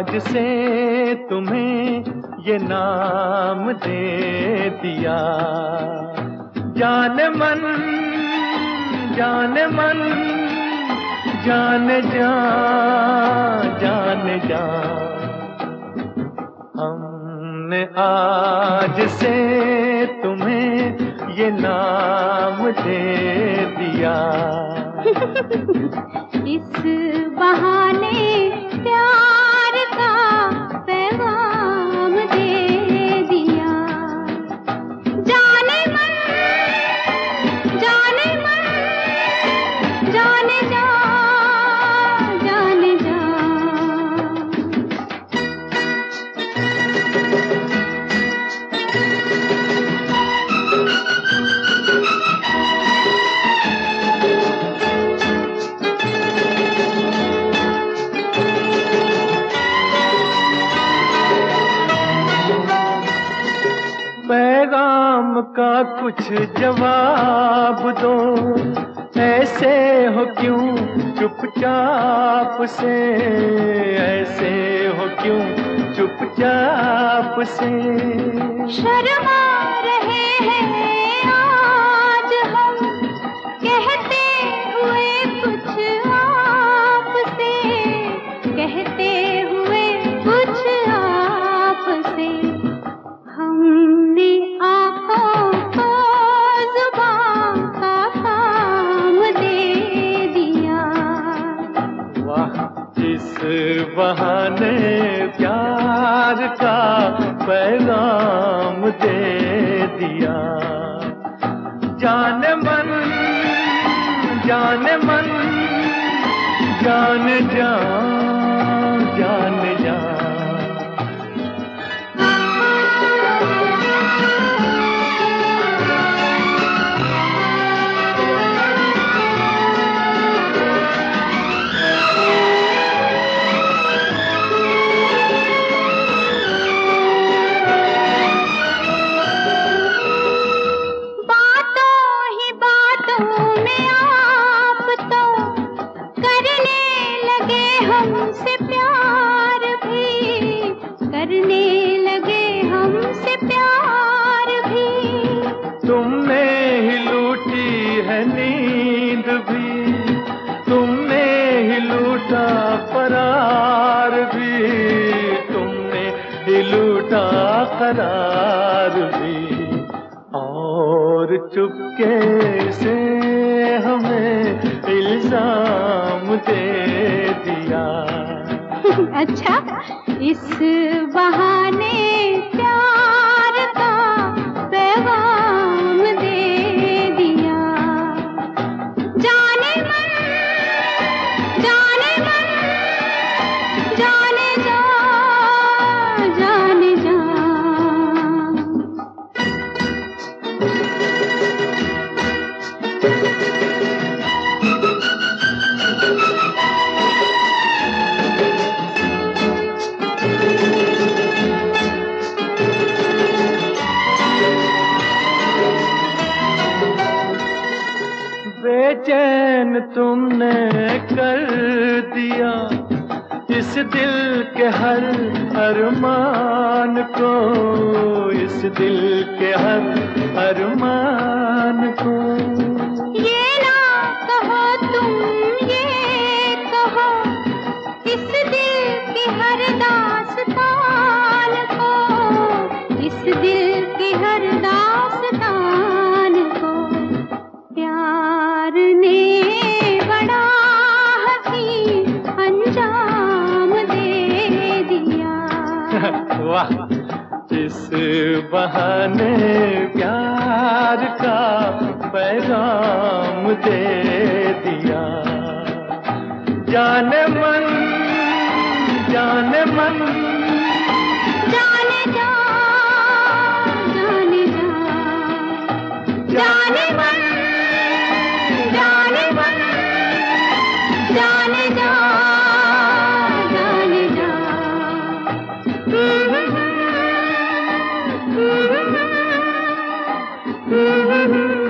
आज से तुम्हें ये नाम दे दिया। जाने मन जाने मन, जाने जा जाने जा, हमने आज से तुम्हें ये नाम दे दिया। इस बहाने प्यार का पैगाम दे दिया। जाने मन जाने मन, जाने जा जाने जा। पैगाम का कुछ जवाब दो, ऐसे हो क्यों चुपचाप से, ऐसे हो क्यों चुपचाप से। शर्मा रहे हैं आज हम, कहते हुए कुछ आपसे, कहते हुए कुछ आपसे। हमने आँखों को जुबान का काम दे दिया। वाह, इस बहाने प्यार का पैगाम दे दिया। जाने मन जाने मन, जाने जा जाने जा। हमसे प्यार भी करने लगे, हमसे प्यार भी। तुमने ही लूटी है नींद भी, तुमने ही लूटा करार भी, तुमने ही लूटा करार भी। और चुपके से हमें इल्जाम दे दिया। अच्छा, इस बहाने प्यार का पैगाम दे दिया। जाने मन जाने मन, जाने जा जाने जा। बेचैन तुमने कर दिया इस दिल के हर अरमान को, इस दिल के हर अरमान को। ये ना कहो तुम, ये कहो इस दिल की हर दास्तान को, इस दिल की हर दास्तान को। प्यार ने बड़ा हसीन अंजाम दे दिया। वाह, इस बहाने प्यार का पैगाम दे दिया। जाने मन जाने मन, जाने जा जाने जा। जाने मन जाने मन, जाने जा जाने जा।